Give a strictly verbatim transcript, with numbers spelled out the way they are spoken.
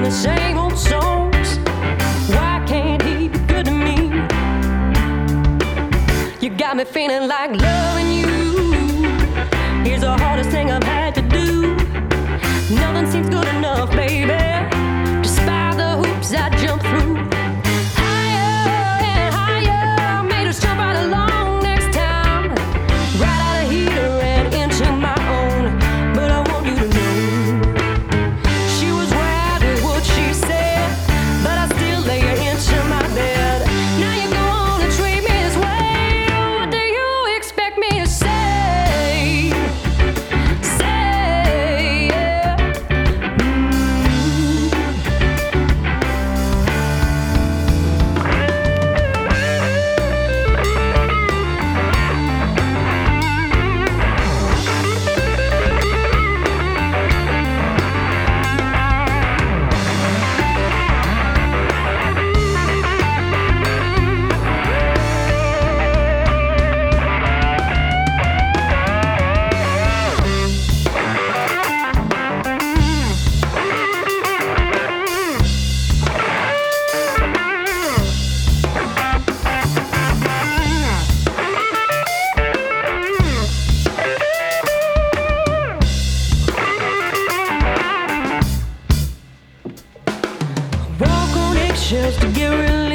the same old songs. Why can't he be good to me? You got me feeling like loving you. Here's the hardest thing I've had to do. Nothing seems good enough, baby, despite the hoops I jump through. Higher and higher, made us jump right along next time. Right out of here and into my own. But I want you to know she was right with what she said, but I still lay her into my bed. Now you go on and treat me this way. What do you expect me to say? Say, yeah. Walk on eggshells to get relief.